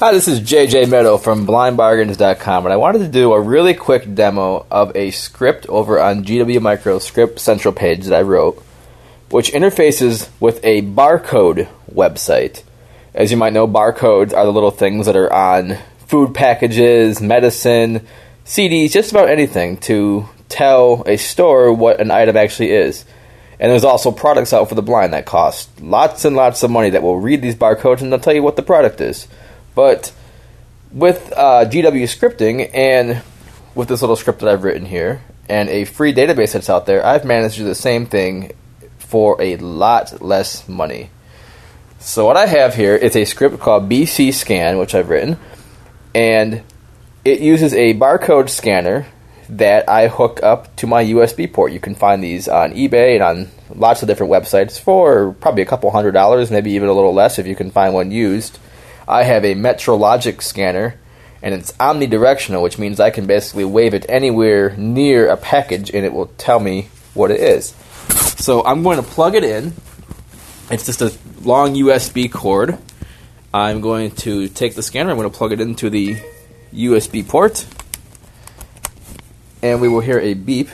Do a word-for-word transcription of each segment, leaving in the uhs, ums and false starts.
Hi, this is J J Meadow from blind bargains dot com, and I wanted to do a really quick demo of a script over on G W Micro's Script Central page that I wrote, which interfaces with a barcode website. As you might know, barcodes are the little things that are on food packages, medicine, C Ds, just about anything to tell a store what an item actually is. And there's also products out for the blind that cost lots and lots of money that will read these barcodes and they'll tell you what the product is. But with uh, G W scripting and with this little script that I've written here and a free database that's out there, I've managed to do the same thing for a lot less money. So what I have here is a script called B C Scan, which I've written, and it uses a barcode scanner that I hook up to my U S B port. You can find these on eBay and on lots of different websites for probably a couple hundred dollars, maybe even a little less if you can find one used. I have a Metrologic scanner, and it's omnidirectional, which means I can basically wave it anywhere near a package, and it will tell me what it is. So I'm going to plug it in. It's just a long U S B cord. I'm going to take the scanner, I'm going to plug it into the U S B port, and we will hear a beep.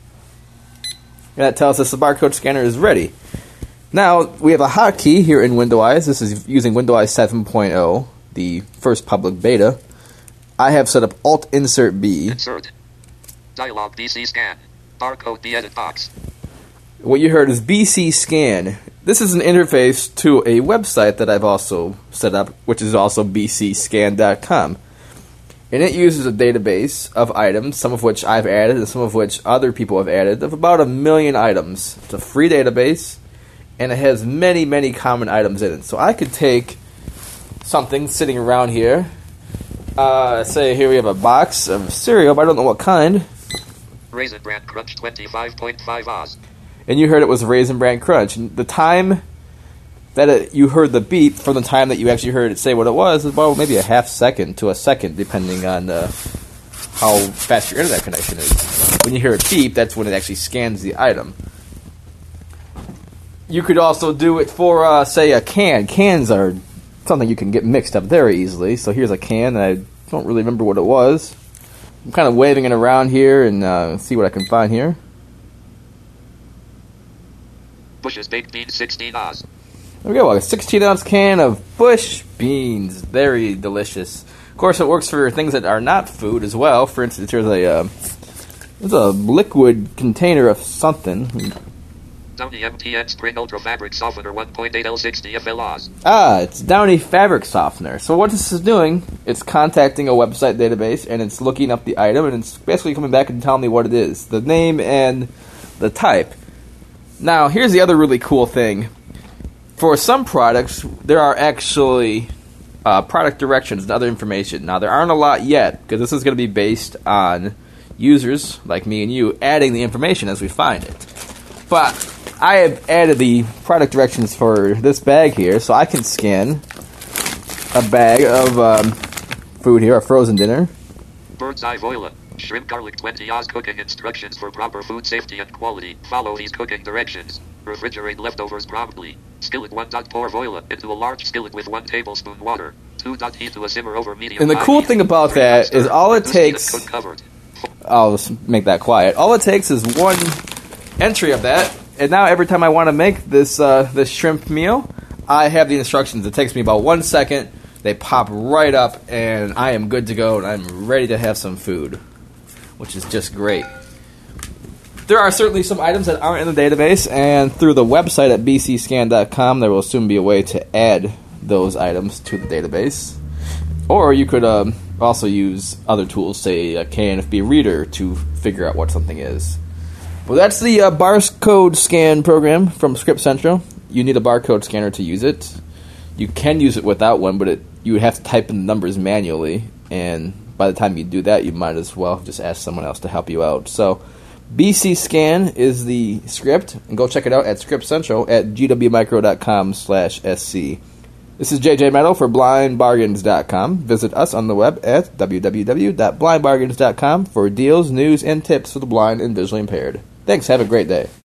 And that tells us the barcode scanner is ready. Now, we have a hotkey here in WindowEyes. This is using WindowEyes seven point oh, the first public beta. I have set up Alt-Insert B. Insert. Dialog B C Scan. Barcode B edit box. What you heard is B C Scan. This is an interface to a website that I've also set up, which is also B C scan dot com. And it uses a database of items, some of which I've added and some of which other people have added, of about a million items. It's a free database, and it has many, many common items in it. So I could take something sitting around here. Uh, say here we have a box of cereal, but I don't know what kind. Raisin Bran Crunch twenty-five point five Oz. And you heard it was Raisin Bran Crunch. And the time that it, you heard the beep from the time that you actually heard it say what it was is about maybe a half second to a second, depending on uh, how fast your internet connection is. When you hear it beep, that's when it actually scans the item. You could also do it for, uh, say, a can. Cans are something you can get mixed up very easily. So here's a can, and I don't really remember what it was. I'm kind of waving it around here and uh, see what I can find here. Bush's Baked Beans sixteen Oz. There we go, a sixteen ounce can of Bush beans. Very delicious. Of course, it works for things that are not food as well. For instance, here's a, uh, there's a liquid container of something. Downy M T N Spring Ultra Fabric Softener one point eight L sixty F L Oz. Ah, it's Downy Fabric Softener. So what this is doing, it's contacting a website database, and it's looking up the item, and it's basically coming back and telling me what it is. The name and the type. Now, here's the other really cool thing. For some products, there are actually uh, product directions and other information. Now, there aren't a lot yet, because this is going to be based on users, like me and you, adding the information as we find it. But I have added the product directions for this bag here, so I can scan a bag of um, food here, a frozen dinner. Bird's Eye Voila. Shrimp garlic twenty Oz cooking instructions for proper food safety and quality. Follow these cooking directions. Refrigerate leftovers promptly. Skillet one. Pour voila into a large skillet with one tablespoon water. two. Heat to a simmer over medium. And the cool thing about that is all it takes... I'll just make that quiet. All it takes is one entry of that, and now every time I want to make this uh, this shrimp meal, I have the instructions. It takes me about one second. They pop right up, and I am good to go, and I'm ready to have some food, which is just great. There are certainly some items that aren't in the database, and through the website at B C scan dot com, there will soon be a way to add those items to the database. Or you could um, also use other tools, say a K N F B reader, to figure out what something is. Well, that's the uh, barcode scan program from Script Central. You need a barcode scanner to use it. You can use it without one, but it, you would have to type in the numbers manually, and by the time you do that, you might as well just ask someone else to help you out. So, B C Scan is the script, and go check it out at Script Central at G W micro dot com slash S C. This is J J Meadow for blind bargains dot com. Visit us on the web at w w w dot blind bargains dot com for deals, news, and tips for the blind and visually impaired. Thanks, have a great day.